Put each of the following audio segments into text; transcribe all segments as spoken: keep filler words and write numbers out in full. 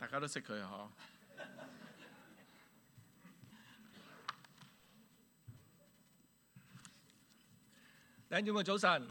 大家都識佢啊，嗬。弟兄姊妹早晨。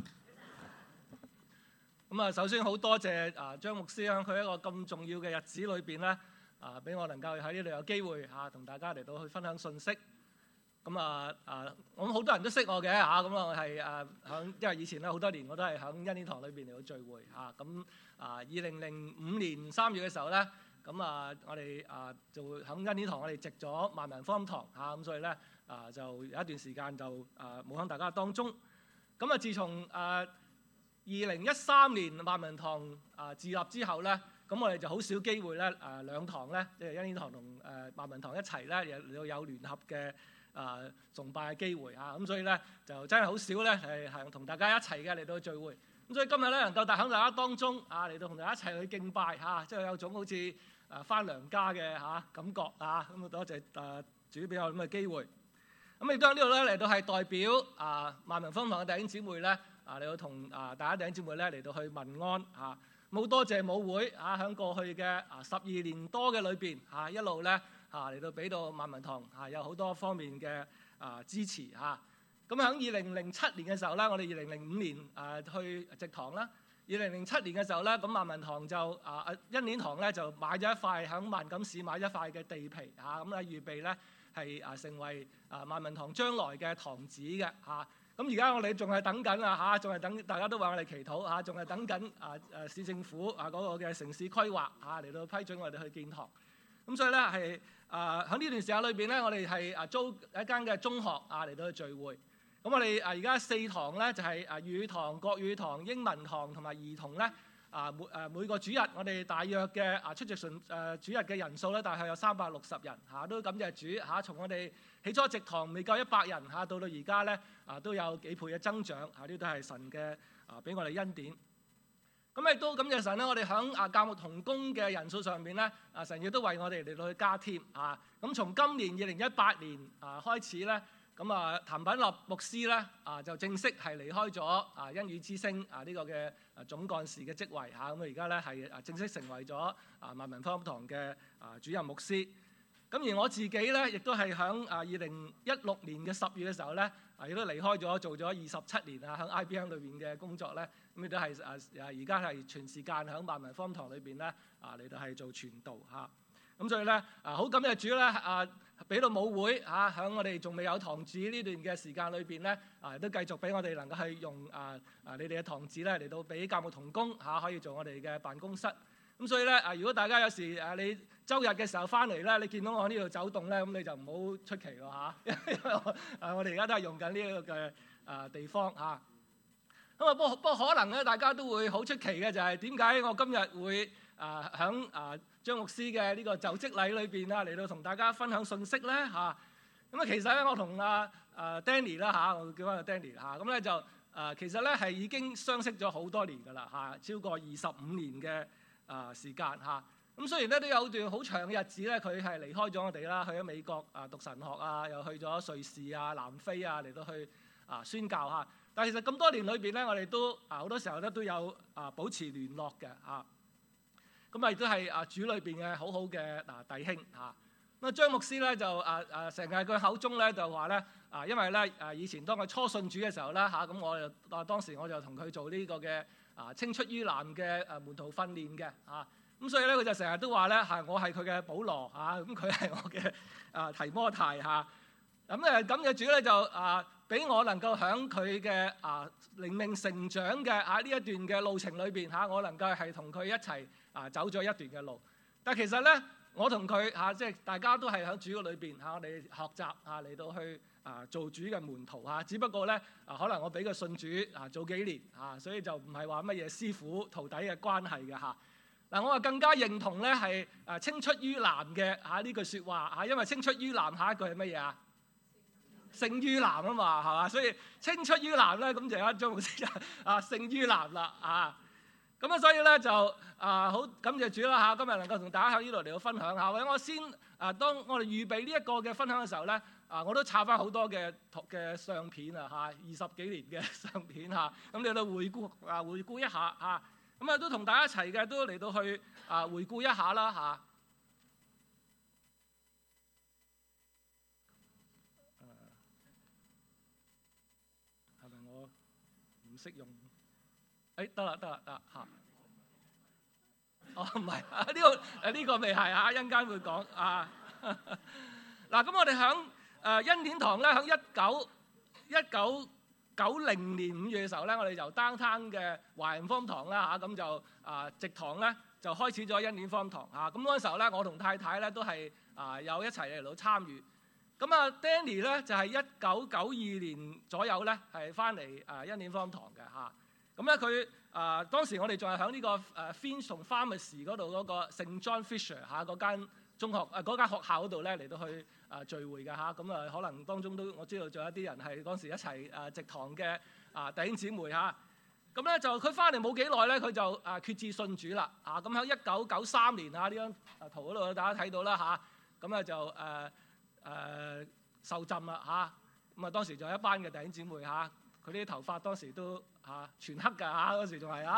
咁啊，首先好多謝啊張牧師喺佢一個咁重要嘅日子裏邊咧，啊俾我能夠喺呢度有機會嚇同大家嚟到去分享信息。咁啊啊，我諗好多人都識我嘅嚇，咁啊我係誒響，因為以前咧好多年我都係響恩典堂裏邊嚟到聚會嚇。咁啊，二零零五年三月嘅時候咧，咁啊我哋啊就響恩典堂我哋植咗萬民福音堂嚇，咁所以咧啊就有一段時間就啊冇響大家當中。咁啊，自從啊二零一三年萬民堂啊自立之後咧，咁我哋就好少機會咧誒兩堂咧，即係恩典堂同誒萬民堂一齊咧，有有聯合嘅啊崇拜嘅機會啊，咁所以咧就真係好少咧係係同大家一齊嘅嚟到聚會。咁所以今日咧能夠帶喺大家當中啊嚟到同大家一齊去敬拜嚇，即係有種好似誒返娘家嘅嚇感覺啊，咁啊多謝誒主俾我咁嘅機會。咁亦都喺呢度咧嚟到係代表啊萬民福音堂嘅弟兄姊妹咧。啊！嚟到同啊大家弟兄姊妹咧嚟到去問安嚇，好多謝母會嚇喺過去嘅啊十二年多嘅裏邊嚇一路咧嚇嚟到俾到萬民堂嚇有好多方面嘅啊支持嚇。咁喺二零零七年嘅時候咧，我哋二零零五年啊去植堂啦。二零零七年嘅時候咧，咁萬民堂就啊恩典堂咧就買咗一塊喺萬錦市買咗一塊嘅地皮嚇，咁咧預備咧係啊成為啊萬民堂將來嘅堂址嘅嚇。咁而家我哋仲係等緊啊嚇，仲係等大家都話我哋祈禱嚇，仲係等緊啊誒市政府啊嗰個嘅城市規劃嚇嚟到批准我哋去建堂。咁所以咧係啊喺呢段時間裏邊咧，我哋係啊租一間嘅中學啊嚟到去聚會。咁我哋啊而家四堂咧就係啊粵語堂、國語堂、英文堂同埋兒童咧啊每誒每個主日我哋大約嘅啊出席純誒主日嘅人數咧大概有三百六十人嚇，都感謝主嚇，從我哋起初植堂未夠一百人嚇，到到而家咧啊都有幾倍嘅增長嚇，呢都係神嘅啊俾我哋恩典。咁亦都感謝神咧，我哋響啊教牧同工嘅人數上面咧啊神亦都為我哋嚟到去加添嚇。咁從今年二零一八年啊開始咧。咁啊，譚品立牧師咧啊，就正式係離開咗啊恩語之聲啊呢個嘅啊總幹事嘅職位嚇，咁啊而家咧係啊正式成為咗啊萬民福音堂嘅啊主任牧師。咁而我自己咧，亦都係響啊二零一六年嘅十月嘅時候咧，啊亦都離開咗做咗二十七年啊喺 I B M 裏邊嘅工作咧，咁亦都係啊啊而家係全時間喺萬民福音堂裏邊咧啊嚟到係做傳道嚇。咁所以咧啊好感謝主咧啊！俾到母會嚇，喺我哋仲未有堂址呢段嘅時間裏邊咧，啊都繼續俾我哋能夠係用啊啊你哋嘅堂址咧嚟到俾教牧同工嚇，可以做我哋嘅辦公室。咁所以咧啊，如果大家有時啊你週日嘅時候翻嚟咧，你見到我喺呢度走動咧，咁你就唔好出奇咯嚇，因為我啊我哋而家都係用緊呢一個嘅啊地方嚇。咁啊不不過可能咧，大家都會好出奇嘅就係點解我今日會啊喺啊張牧師嘅呢個就職禮裏邊啊嚟到同大家分享信息咧嚇。咁啊其實咧我同啊啊 Danny 啦嚇，我叫翻個 Danny 嚇，咁咧就啊其實咧係已經相識咗好多年㗎啦嚇，超過二十五年嘅啊時間嚇。咁雖然咧都有段好長嘅日子咧，佢係離開咗我哋啦，去咗美國啊讀神學啊，又去咗瑞士啊、南非啊嚟到去啊宣教嚇。但係其實咁多年裏邊咧，我哋都啊好多時候咧都有啊保持聯絡嘅嚇。咁啊亦都係啊主裏邊嘅好好嘅嗱弟兄嚇。咁啊張牧師咧就啊啊成日佢口中咧就話咧啊，因為咧啊以前當佢初信主嘅時候咧嚇，咁我就啊當時我就同佢做呢個嘅啊青出於藍嘅啊門徒訓練嘅嚇。咁所以咧佢就成日都話咧係我係佢嘅保羅嚇，咁佢係我嘅啊提摩太嚇。咁誒咁嘅主咧就啊俾我能夠喺佢嘅啊靈命成長嘅啊呢一段嘅路程裏邊嚇，我能夠係同佢一齊啊走咗一段嘅路。但其實咧，我同佢嚇即係大家都係喺主嘅裏邊嚇，我哋學習嚇嚟到去啊做主嘅門徒嚇。只不過咧啊，可能我俾佢信主啊早幾年嚇，所以就唔係話乜嘢師傅徒弟嘅關係嘅嚇。嗱，我啊更加認同咧係啊青出於藍嘅嚇呢句説話嚇，因為青出於藍下一句係乜嘢啊？勝於藍啊嘛，係嘛？所以青出於藍咧，咁就有張牧師就啊勝於藍啦啊！咁啊，所以咧就啊好感謝主啦嚇，今日能夠同大家喺呢度嚟到分享下。或者我先啊，當我哋預備呢一個嘅分享嘅時候咧，啊我都抄翻好多嘅嘅相片啊嚇，二十幾年嘅相片嚇，咁你都回顧啊回顧一下嚇，咁啊都同大家一齊嘅都嚟到去啊回顧一下啦嚇。 唔識用。誒得啦得啦得嚇。哦唔係啊，呢個誒呢個未係啊，一陣間會講啊。嗱咁我哋響誒恩典堂咧，響一九一九九零年五月嘅時候咧，我哋由 downtown 嘅華人福音堂啦嚇，咁就啊直堂咧就開始咗恩典福音堂嚇。咁嗰陣時候咧，我同太太咧都係啊有一齊嚟到參與。咁啊 Danny 咧就係一九九二年左右咧係翻嚟啊恩典福音堂嘅嚇。咁咧佢啊當時我哋仲係喺呢個誒 Finch 同 Pharmacy 嗰度嗰個聖 John Fisher 嚇嗰間中學啊嗰間學校嗰度咧嚟到去啊聚會嘅嚇。咁啊可能當中都我知道仲有一啲人係嗰時一齊誒植堂嘅啊弟兄姊妹嚇。咁咧就佢翻嚟冇幾耐咧，佢就啊決志信主啦啊。咁喺一九九三年啊呢張圖嗰度大家睇到啦嚇。咁咧就誒誒、呃、受浸啦嚇。咁啊當時仲有一班嘅弟兄姊妹嚇，佢啲頭髮當時都嚇、啊、全黑㗎嚇，嗰時仲係啊。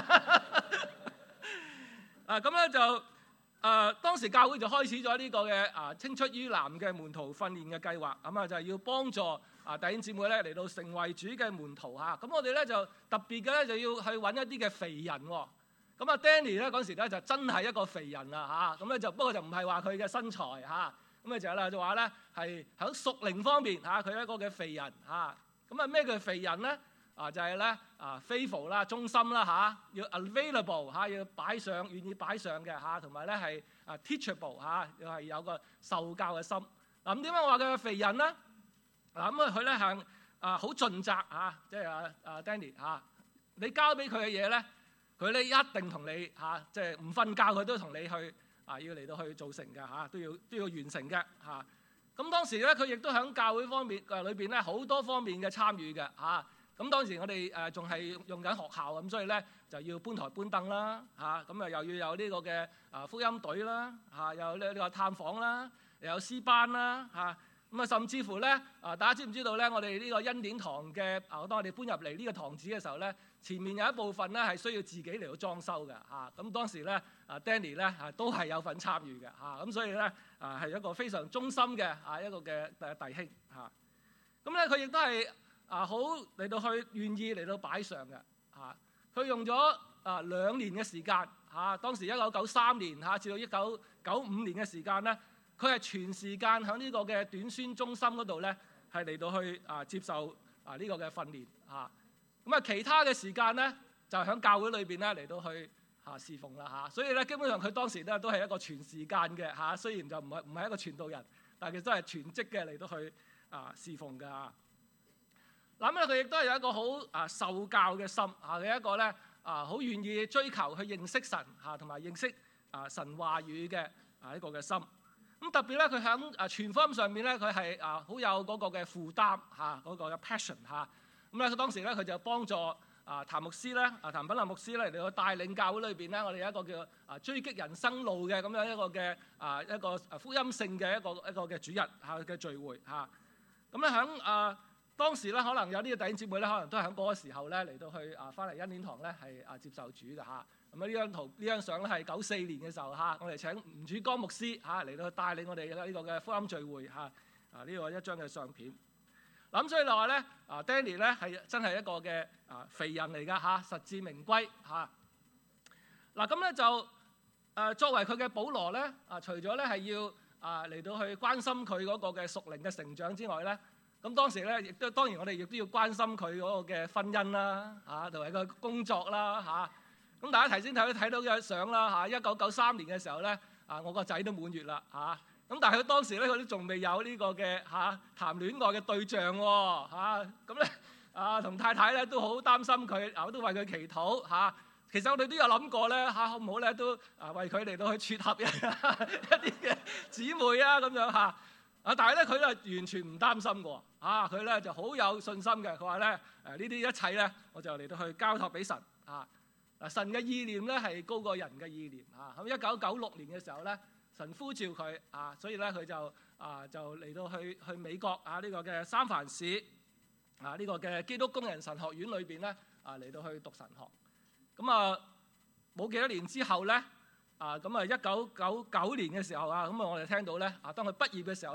啊咁咧就誒、啊、當時教會就開始咗呢個嘅啊青出於藍嘅門徒訓練嘅計劃，咁啊就係要幫助啊弟兄姊妹咧嚟到成為主嘅門徒嚇。咁我哋咧就特別嘅咧就要去揾一啲嘅肥人喎。咁啊 Danny 咧嗰時咧就真係一個肥人啦嚇。咁咧就不過就唔係話佢嘅身材嚇，咁啊就係啦就話咧係喺屬靈方面嚇佢係一個嘅肥人嚇。咁啊咩叫肥人咧？啊就係咧啊 faithful 啦，忠心啦嚇，要 available 嚇，要擺上願意擺上嘅嚇，同埋咧係啊 teachable 嚇，要係有個受教嘅心。嗱咁點解我話佢係肥人咧？嗱咁啊佢咧係啊好盡責嚇，即係啊啊 Danny 嚇，你交俾佢嘅嘢咧，佢咧一定同你嚇，即係唔瞓覺佢都同你去啊要嚟到去做成嘅嚇，都要都要完成嘅嚇。咁當時咧佢亦都喺教會方面嘅裏邊咧好多方面嘅參與嘅嚇。咁當時我哋誒仲係用緊學校咁，所以咧就要搬台搬凳啦嚇，咁啊又要有呢個嘅啊福音隊啦嚇，又有呢呢個探訪啦，又有詩班啦嚇，咁啊甚至乎咧啊大家知唔知道咧？我哋呢個恩典堂嘅啊，當我哋搬入嚟呢個堂址嘅時候咧，前面有一部分咧係需要自己嚟到裝修嘅嚇。咁當時咧啊 Danny 咧啊都係有份參與嘅嚇，咁所以咧啊係一個非常忠心嘅啊一個嘅弟兄嚇。咁咧佢亦都係。啊，好嚟到去願意嚟到擺上嘅嚇，佢、啊、用咗啊兩年嘅時間嚇、啊，當時一九九三年嚇至到一九九五年嘅時間咧，佢係全時間喺呢個嘅短宣中心嗰度咧，係嚟到去啊接受啊呢個嘅訓練嚇。咁啊其他嘅時間咧，就喺教會裏邊咧嚟到去嚇侍奉啦嚇。所以咧基本上佢當時咧都係一個全時間嘅嚇，雖然就唔係唔係一個傳道人，但係佢都係全職嘅嚟到去啊侍奉㗎。嗱咁佢亦都係有一個好啊受教嘅心嚇，佢一個咧啊好願意追求去認識神嚇，同埋認識啊神話語嘅啊一個嘅心。咁特別咧，佢喺啊傳福音上面咧，佢係啊好有嗰個嘅負擔嚇，嗰個嘅 passion 嚇。咁咧，佢當時咧佢就幫助啊譚牧師咧啊譚品林牧師咧嚟到帶領教會裏邊咧，我哋有一個叫啊追擊人生路嘅咁樣一個嘅啊一個福音性嘅一個一個嘅主日嚇嘅聚會嚇。咁咧喺啊當時咧，可能有啲嘅弟兄姊妹咧，可能都喺嗰個時候咧嚟到去啊翻嚟恩典堂咧係啊接受主嘅嚇。咁啊呢張圖呢張相咧係九四年嘅時候嚇，我哋請吳主光牧師嚇嚟到帶領我哋呢個嘅福音聚會嚇啊呢個一張嘅相片。嗱咁所以就話咧啊 Danny 咧係真係一個嘅啊肥人嚟㗎嚇，實至名歸嚇。嗱咁咧就誒作為佢嘅保羅咧啊，除咗咧係要啊嚟到去關心佢嗰個嘅屬靈嘅成長之外咧。咁當時咧，亦都當然我哋亦都要關心佢嗰個嘅婚姻啦，嚇同埋個工作啦，嚇。咁大家頭先睇睇到嘅相啦，嚇一九九三年嘅時候咧，啊我個仔都滿月啦，嚇。咁但係佢當時咧，佢都仲未有呢個嘅嚇談戀愛嘅對象喎，嚇。咁咧啊同太太咧都好擔心佢，啊都為佢祈禱嚇。其實我哋都有諗過咧，嚇好唔好咧都啊為佢嚟到去撮合一一啲嘅姊妹啊咁樣嚇。啊！但係咧，佢咧完全唔擔心嘅，啊！佢咧就好有信心嘅。佢話咧，誒呢啲一切咧，我就嚟到去交託俾神。啊！嗱，神嘅意念咧係高過人嘅意念。啊！咁一九九六年嘅時候咧，神呼召佢，啊，所以咧佢就啊就嚟到去去美國啊呢個嘅三藩市啊呢個嘅基督工人神學院裏邊咧啊嚟到去讀神學。咁啊冇幾多年之後咧。啊，咁啊，一九九九年嘅時候啊，咁啊，我哋聽到咧，啊，當佢畢業嘅時候咧，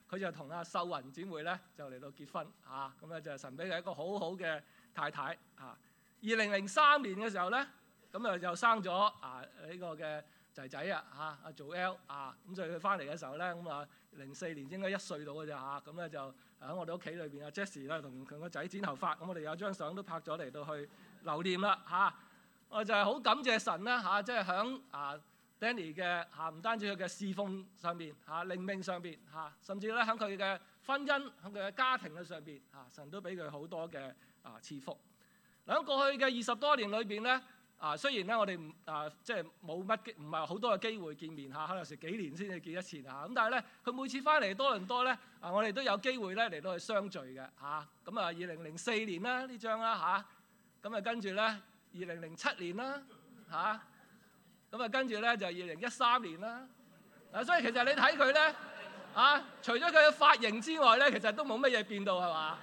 佢就同阿秀雲姊妹咧就嚟到結婚嚇，咁咧就神俾佢一個好好嘅太太嚇。二零零三年嘅時候咧，咁啊又生咗啊呢個嘅仔仔啊嚇，阿做 L 啊，咁所以佢翻嚟嘅時候咧，咁啊零四年應該一歲到嘅咋嚇，咁咧就喺我哋屋企裏邊，阿 Jessie 咧同佢個仔剪頭髮，咁我哋有張相都拍咗嚟到去留念啦嚇。我就係好感謝神啦嚇，即係響啊 Danny 嘅嚇，唔單止佢嘅侍奉上邊嚇、靈命上邊嚇，甚至咧喺佢嘅婚姻、喺佢嘅家庭嘅上邊嚇，神都俾佢好多嘅啊賜福。嗱喺過去嘅二十多年裏邊咧，啊雖然咧我哋唔啊即係冇乜機，唔係好多嘅機會見面嚇，可能有時幾年先至見一次嚇。咁但係咧，佢每次翻嚟多倫多咧，啊我哋都有機會咧嚟到去相聚嘅嚇。咁啊，二零零四年啦呢張啦嚇，咁啊跟住咧二零零七年啦嚇。咁啊，跟住咧就二零一三年啦。嗱，所以其實你睇佢咧，啊，除咗佢嘅髮型之外咧，其實都冇乜嘢變到係嘛？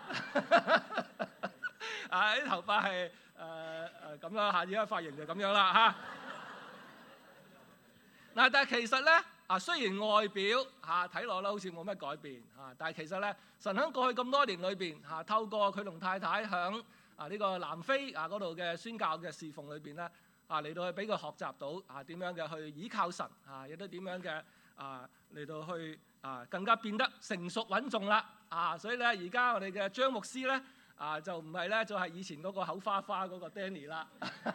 啊，啲頭髮係誒誒咁啦嚇，而家髮型就咁樣啦嚇。嗱，但係其實咧，啊雖然外表嚇睇落咧好似冇乜改變嚇，但係其實咧，神喺過去咁多年裏邊嚇，透過佢同太太響啊呢個南非啊嗰度嘅宣教嘅侍奉裏邊咧。啊嚟到去俾佢學習到啊點樣嘅去倚靠神啊，亦都點樣嘅啊嚟到去啊更加變得成熟穩重啦啊！所以咧而家我哋嘅張牧師咧啊就唔係咧就係以前嗰個口花花嗰個 Danny 啦。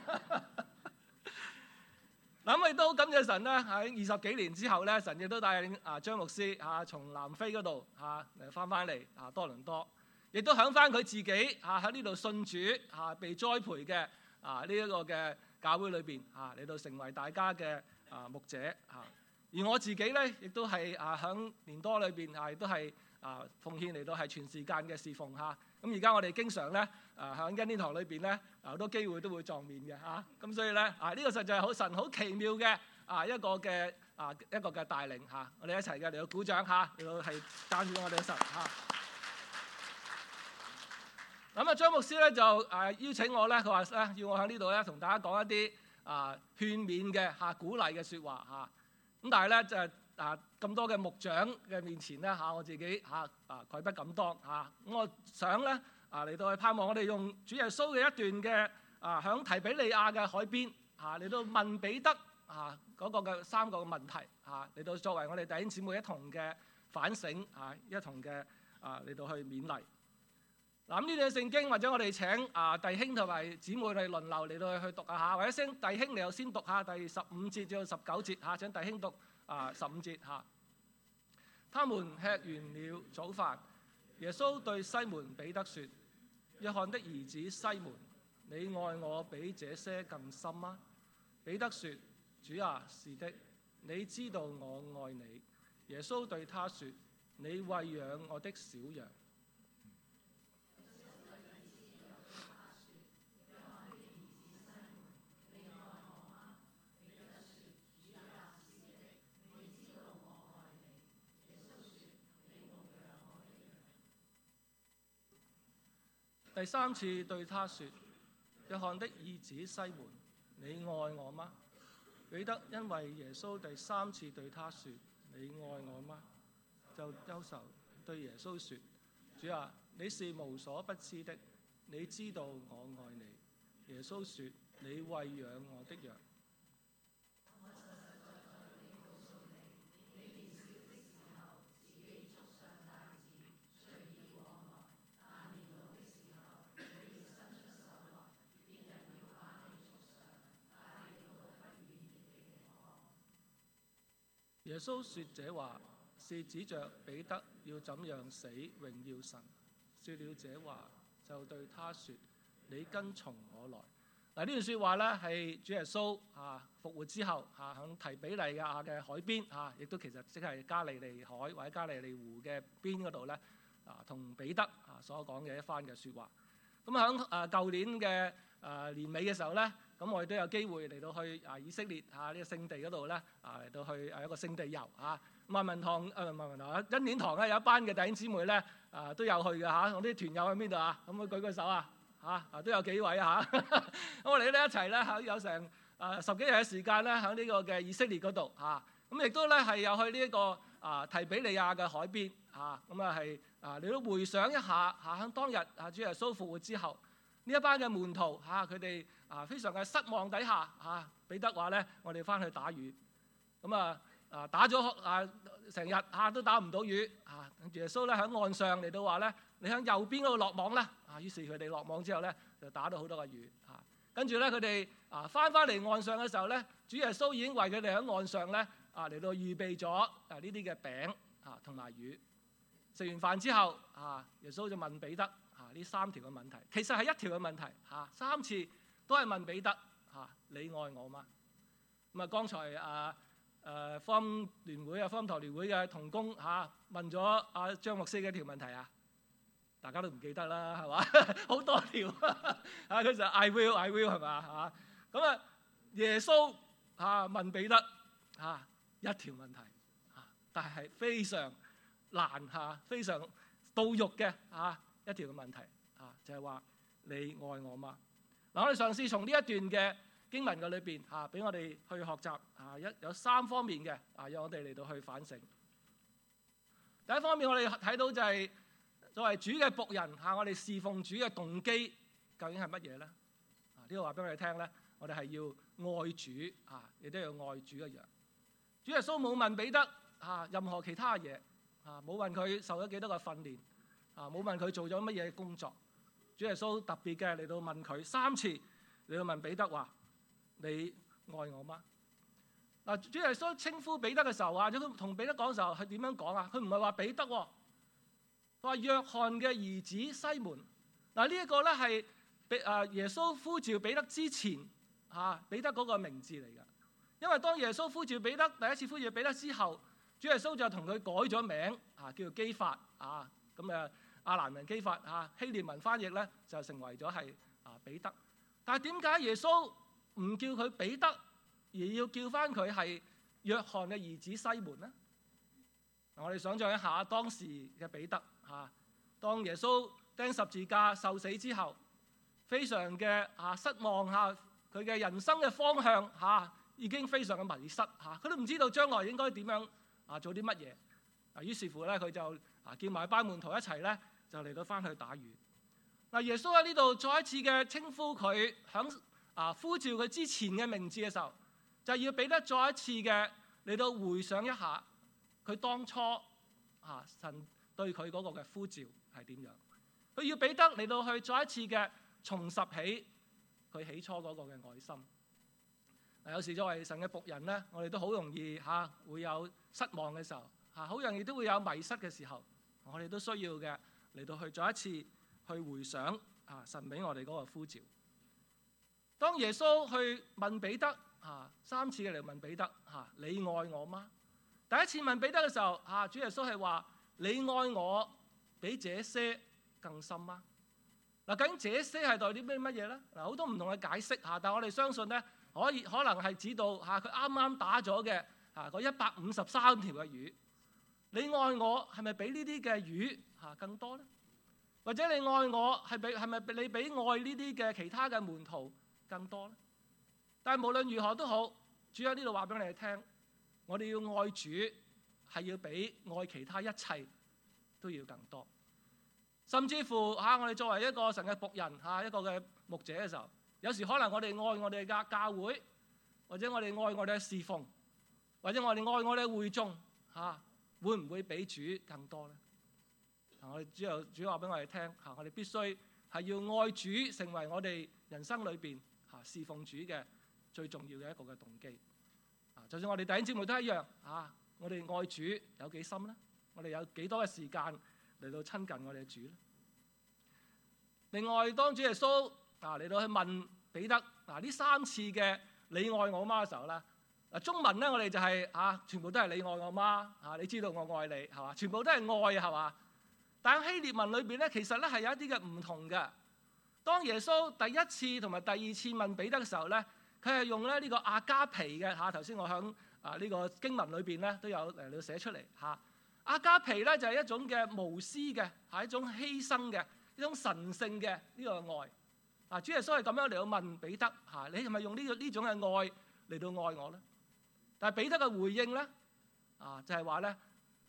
嗱咁亦都感謝神咧喺二十幾年之後咧，神亦都帶領啊張牧師啊從南非嗰度啊嚟翻翻嚟啊多倫多，亦都響翻佢自己啊喺呢度信主啊被栽培嘅啊呢一個嘅教會裏邊啊嚟到成為大家嘅啊牧者啊，而我自己咧亦都係啊響年多裏邊啊亦都係啊奉獻嚟到係全時間嘅侍奉嚇。咁而家我哋經常咧啊響恩典堂裏邊咧啊好多機會都會撞面嘅嚇。咁所以咧啊呢個實在係好神好奇妙嘅啊一個嘅啊一個嘅帶領嚇。我哋一齊嘅嚟到鼓掌嚇，嚟到係讚住我哋嘅神嚇。咁啊，張牧師咧就誒邀請我咧，佢話咧要我喺呢度咧同大家講一啲啊勸勉嘅嚇、鼓勵嘅説話嚇。咁但係咧就係啊咁多嘅牧長嘅面前咧嚇，我自己嚇啊愧不敢當嚇。咁我想咧啊嚟到去盼望我哋用主耶穌嘅一段嘅啊響提比利亞嘅海邊嚇嚟到問彼得啊嗰個嘅三個嘅問題嚇嚟到作為我哋弟兄姊妹一同嘅反省嚇，一同嘅啊嚟到去勉勵。嗱，咁呢段聖經或者我哋請啊弟兄同埋姊妹嚟輪流嚟到去讀下，或者先弟兄你又先讀下第十五節至到十九節嚇，請弟兄讀啊十五節嚇。他們吃完了早飯，耶穌對西門彼得說：約翰的兒子西門，你愛我比這些更深嗎？彼得說：主啊，是的，你知道我愛你。耶穌對他說：你餵養我的小羊。第三次對他說：約翰的兒子西門，你愛我嗎？彼得因為耶穌第三次對他說：你愛我嗎？就憂愁對耶穌說：主啊，你是無所不知的，你知道我愛你。耶穌說：你餵養我的羊。耶穌說這話是指着彼得要怎樣死榮耀神。說了這話就對他說：你跟從我來。嗱，呢段説話咧係主耶穌啊復活之後啊喺提比利亞嘅海邊啊，亦都其實即係加利利海或者加利利湖嘅邊嗰度咧啊，同彼得啊所講嘅一番嘅説話。咁喺啊舊年嘅啊年尾嘅時候咧，咁我哋都有機會嚟到去啊以色列啊呢個聖地嗰度咧啊嚟到去啊一個聖地遊啊。萬民堂誒唔係萬民堂，恩典堂咧有一班嘅弟兄姊妹咧啊都有去嘅嚇。我啲團友喺邊度啊？咁我舉個手啊嚇啊都有幾位啊嚇。咁我哋咧一齊咧喺有成啊十幾日嘅時間咧喺呢個嘅以色列嗰度嚇。咁亦都咧係有去呢一個啊提比利亞嘅海邊啊，咁啊係啊你都回想一下嚇，喺當日啊主耶穌復活之後，呢一班嘅門徒嚇佢哋啊非常嘅失望底下嚇，彼得話咧我哋翻去打魚，咁啊啊打咗啊成日嚇都打唔到魚嚇，耶穌咧喺岸上嚟到話咧你喺右邊嗰度落網啦啊，於是佢哋落網之後咧就打到好多個魚嚇。跟住咧，佢哋啊翻翻嚟岸上嘅時候咧，主耶穌已經為佢哋喺岸上咧啊嚟到預備咗啊呢啲嘅餅啊同埋魚。食完飯之後啊，耶穌就問彼得啊呢三條嘅問題，其實係一條嘅問題嚇，三次都係問彼得嚇你愛我嗎？咁啊，剛才啊誒福音聯會啊福音堂聯會嘅同工嚇問咗阿張牧師嘅一條問題啊。大家都唔記得啦，係嘛？好多條啊！佢就 I will, I will 係嘛嚇？咁啊，耶穌嚇問彼得嚇一條問題嚇，但係非常難嚇，非常到肉嘅嚇一條嘅問題嚇，就係話你愛我嗎？嗱，我哋嘗試從呢一段嘅經文嘅裏邊嚇，俾我哋去學習嚇，一有三方面嘅啊，讓我哋嚟到去反省。第一方面，我哋睇到就係。作為主嘅僕人嚇，我哋侍奉主嘅動機究竟係乜嘢咧？啊，呢個話俾我哋聽咧，我哋係要愛主嚇，亦都要愛主一樣。主耶穌冇問彼得嚇任何其他嘢嚇，冇問佢受咗幾多個訓練嚇，冇問佢做咗乜嘢工作。主耶穌特別嘅嚟到問佢三次，嚟到問彼得話：你愛我嗎？嗱，主耶穌稱呼彼得嘅時候啊，佢同彼得講嘅時候係點樣講啊？佢唔係話彼得喎。話約翰嘅兒子西門，嗱呢一個咧係俾啊耶穌呼召彼得之前嚇彼得嗰個名字嚟嘅，因為當耶穌呼召彼得第一次呼召彼得之後，主耶穌就同佢改咗名啊，叫做基法啊，咁誒亞蘭文基法啊，希臘文翻譯咧就成為咗係啊彼得。但係點解耶穌唔叫佢彼得，而要叫翻佢係約翰嘅兒子西門呢？我哋想象一下當時嘅彼得嚇，當耶穌釘十字架受死之後，非常嘅啊失望嚇，佢嘅人生嘅方向嚇已經非常嘅迷失嚇，佢都唔知道將來應該點樣啊做啲乜嘢啊。於是乎咧，佢就啊叫埋班門徒一齊咧，就嚟到翻去打魚。嗱，耶穌喺呢度再一次嘅稱呼佢，響啊呼召佢之前嘅名字嘅時候，就要彼得再一次嘅嚟到回想一下。佢當初啊，神對佢嗰個嘅呼召係點樣？佢要彼得嚟到去再一次嘅重拾起佢起初嗰個嘅愛心。嗱，有時作為神嘅僕人咧，我哋都好容易嚇、啊、會有失望嘅時候，嚇、啊、好容易都會有迷失嘅時候，我哋都需要嘅嚟到去再一次去回想啊神俾我哋嗰個呼召。當耶穌去問彼得啊三次嘅嚟問彼得嚇、啊、你愛我嗎？第一次問彼得嘅時候，啊，主耶穌係話：你愛我比這些更深嗎？嗱，究竟這些係代表啲咩乜嘢咧？嗱，好多唔同嘅解釋嚇，但係我哋相信咧，可以可能係指到嚇佢啱啱打咗嘅嚇嗰一百五十三條嘅魚。你愛我係咪比呢啲嘅魚嚇更多咧？或者你愛我係比係咪你比愛呢啲嘅其他嘅門徒更多咧？但係無論如何都好，主喺呢度話俾你哋聽。我哋要愛主，係要比愛其他一切都要更多。甚至乎嚇，我哋作為一個神嘅僕人嚇，一個嘅牧者嘅時候，有時可能我哋愛我哋嘅教會，或者我哋愛我哋嘅侍奉，或者我哋愛我哋嘅會眾嚇，會唔會比主更多咧？我哋主又主話俾我哋聽嚇，我哋必須係要愛主，成為我哋人生裏邊嚇侍奉主嘅最重要嘅一個嘅動機。就算我哋弟兄姊妹都一樣啊！我哋愛主有幾深咧？我哋有幾多嘅時間嚟到親近我哋嘅主咧？另外，當主耶穌啊嚟到去問彼得嗱呢三次嘅你愛我嗎嘅時候咧，嗱中文咧我哋就係啊全部都係你愛我嗎啊？你知道我愛你係嘛？全部都係愛係嘛？但係希臘文裏邊咧，其實咧係有一啲嘅唔同嘅。當耶穌第一次同埋第二次問彼得嘅時候咧，佢係用咧呢個阿加皮嘅嚇，頭先我喺啊呢個經文裏邊咧都有嚟到寫出嚟嚇。阿加皮咧就係一種嘅無私嘅，係一種犧牲嘅，一種神聖嘅呢個愛。啊，主耶穌係咁樣嚟到問彼得嚇，你係咪用呢個呢種嘅愛嚟到愛我咧？但係彼得嘅回應咧啊就係話咧，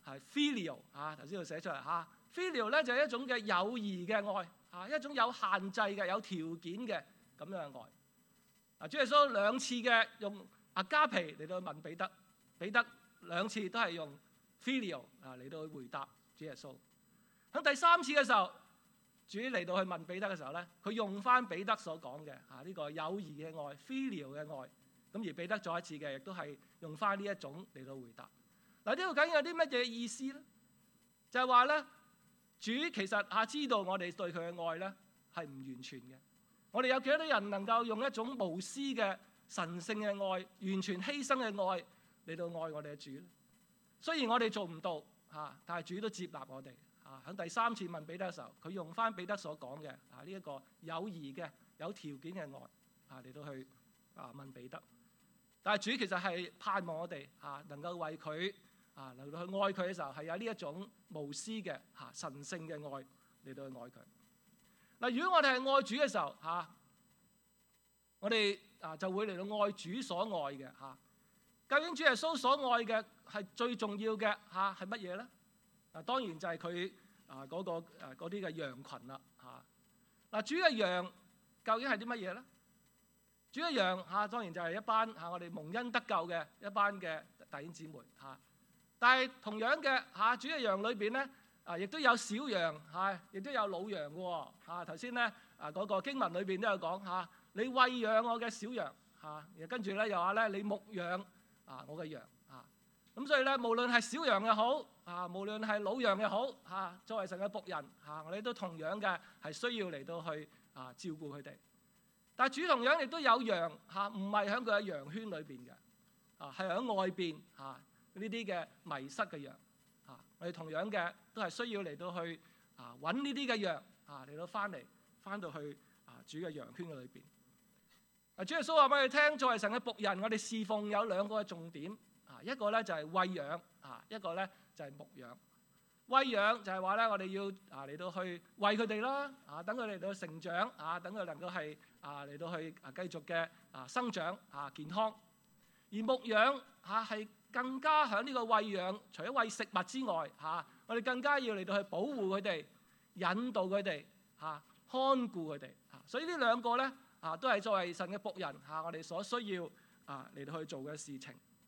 係 filial 啊，頭先我寫出嚟嚇。filial 咧就係一種嘅友誼嘅愛啊，一種有限制嘅、有條件嘅咁樣嘅愛。啊，主耶穌兩次嘅用阿加皮嚟到去問彼得，彼得兩次都係用 filial 啊嚟到去回答主耶穌。喺第三次嘅時候，主嚟到去問彼得嘅時候咧，佢用翻彼得所講嘅啊呢個友誼嘅愛 filial 嘅愛，咁而彼得再一次嘅亦都係用翻呢一種嚟到回答。嗱，呢度究竟有啲乜嘢意思咧？就係話咧，主其實啊知道我哋對佢嘅愛咧係唔完全嘅。我哋有幾多人能夠用一種無私嘅神聖嘅愛、完全犧牲嘅愛嚟到愛我哋嘅主咧？雖然我哋做唔到嚇，但係主都接納我哋嚇。喺第三次問彼得嘅時候，佢用翻彼得所講嘅啊呢一個友誼嘅有條件嘅愛啊嚟到去啊問彼得。但係主其實係盼望我哋啊能夠為佢啊嚟到去愛佢嘅時候係有呢一種無私嘅嚇神聖嘅愛嚟到去愛佢。嗱，如果我哋係愛主嘅時候嚇，我哋啊就會嚟到愛主所愛嘅嚇。究竟主耶穌所愛嘅係最重要嘅嚇係乜嘢咧？啊，當然就係佢啊嗰個誒嗰啲嘅羊群啦嚇。嗱，主嘅羊究竟係啲乜嘢咧？主嘅羊嚇當然就係一班嚇我哋蒙恩得救嘅一班嘅弟兄姊妹嚇。但係同樣嘅嚇，主嘅羊裏邊咧。啊！亦都有小羊，係亦都有老羊嘅喎。嚇頭先咧啊嗰個經文裏邊都有講嚇，你餵養我嘅小羊嚇，跟住咧又話咧你牧養啊我嘅羊嚇。咁所以咧，無論係小羊又好啊，無論係老羊又好嚇，作為神嘅僕人嚇，我哋都同樣嘅係需要嚟到去啊照顧佢哋。但係主同樣亦都有羊嚇，唔係喺佢嘅羊圈裏邊嘅啊，係喺外邊嚇呢啲嘅迷失嘅羊。啊！我哋同樣嘅都係需要嚟到去啊揾呢啲嘅羊啊嚟到翻嚟翻到去啊主嘅羊圈嘅裏邊。啊！主耶穌話俾你聽，作為神嘅僕人，我哋侍奉有兩個嘅重點啊，一個咧就係餵養啊，一個咧就係牧養。餵養就係話咧，我哋要啊嚟到去餵佢哋啦啊，等佢嚟到成長啊，等佢能夠係啊嚟到去啊繼續嘅啊生長啊健康。而牧養嚇係更加喺呢個餵養，除咗餵食物之外，嚇我哋更加要嚟到去保護佢哋、引導佢哋、嚇看顧佢哋。嚇所以呢兩個咧嚇都係作為神嘅僕人嚇，我哋所需要啊嚟到去做嘅事情。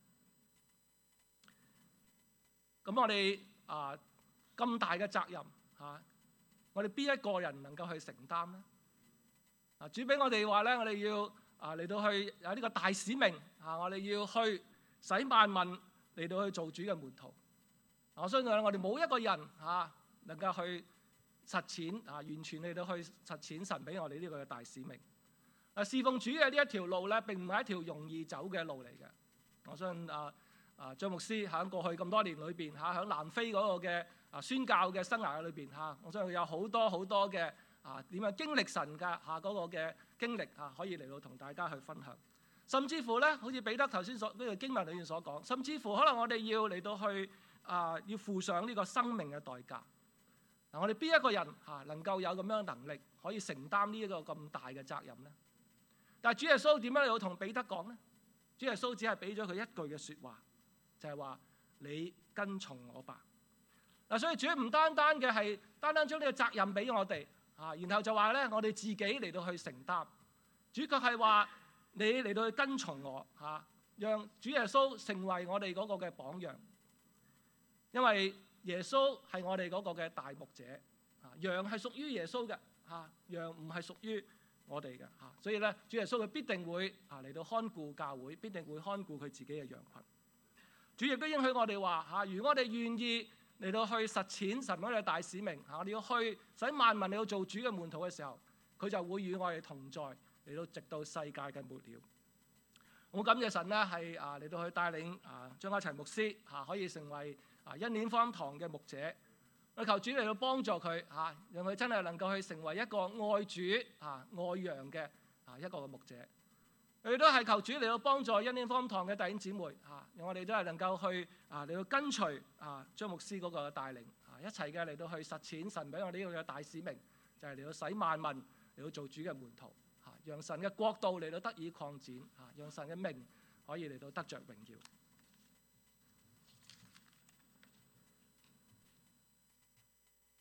咁我哋啊咁大嘅責任嚇，我哋邊一個人能夠去承擔咧？啊主俾我哋話咧，我哋要啊嚟到去有呢個大使命啊，我哋要去使萬民嚟到去做主嘅門徒。我相信我哋冇一個人嚇能夠去實踐啊，完全嚟到去實踐神俾我哋呢個嘅大使命。啊，侍奉主嘅呢一條路咧，並唔係一條容易走嘅路嚟嘅。我相信啊啊張牧師喺過去咁多年裏邊嚇，喺南非嗰個嘅啊宣教嘅生涯裏邊嚇，我相信有好多好多嘅啊點樣經歷神嘅嚇嗰個嘅經歷嚇，可以嚟到同大家去分享。甚至乎咧，好似彼得頭先所呢個經文裏面所講，甚至乎可能我哋要嚟到去啊、呃，要付上呢個生命嘅代價。嗱，我哋邊一個人嚇能夠有咁樣嘅能力，可以承擔呢一個咁大嘅責任咧？但係主耶穌點樣嚟到同彼得講咧？主耶穌只係俾咗佢一句嘅説話，就係話：你跟從我吧。嗱，所以主唔單單嘅係單單將呢個責任俾我哋嚇，然後就話咧我哋自己嚟到去承擔。主卻係話：你嚟到去跟從我嚇，讓主耶穌成為我哋嗰個嘅榜樣，因為耶穌係我哋嗰個嘅大牧者，羊係屬於耶穌嘅嚇，羊唔係屬於我哋嘅嚇，所以咧主耶穌佢必定會啊嚟到看顧教會，必定會看顧佢自己嘅羊群。主亦都應許我哋話嚇，如果我哋願意嚟到去實踐神嗰個大使命嚇，我哋要去使萬民嚟到做主嘅門徒嘅時候，佢就會與我哋同在。嚟到直到世界嘅末了，我感謝神咧，係啊嚟到去帶領啊張家齊牧師嚇，可以成為啊恩典福音堂嘅牧者。我求主嚟到幫助佢嚇，讓佢真係能夠去成為一個愛主啊愛羊嘅啊一個嘅牧者。佢哋都係求主嚟到幫助恩典福音堂嘅弟兄姊妹嚇，讓我哋都係能夠去啊嚟到跟隨啊張牧師嗰個帶領啊，一齊嘅嚟到去實踐神俾我哋呢個嘅大使命，就係嚟到使萬民嚟到做主嘅門徒。讓神嘅國度嚟到得以擴展，啊，讓神嘅名可以嚟到得着榮耀。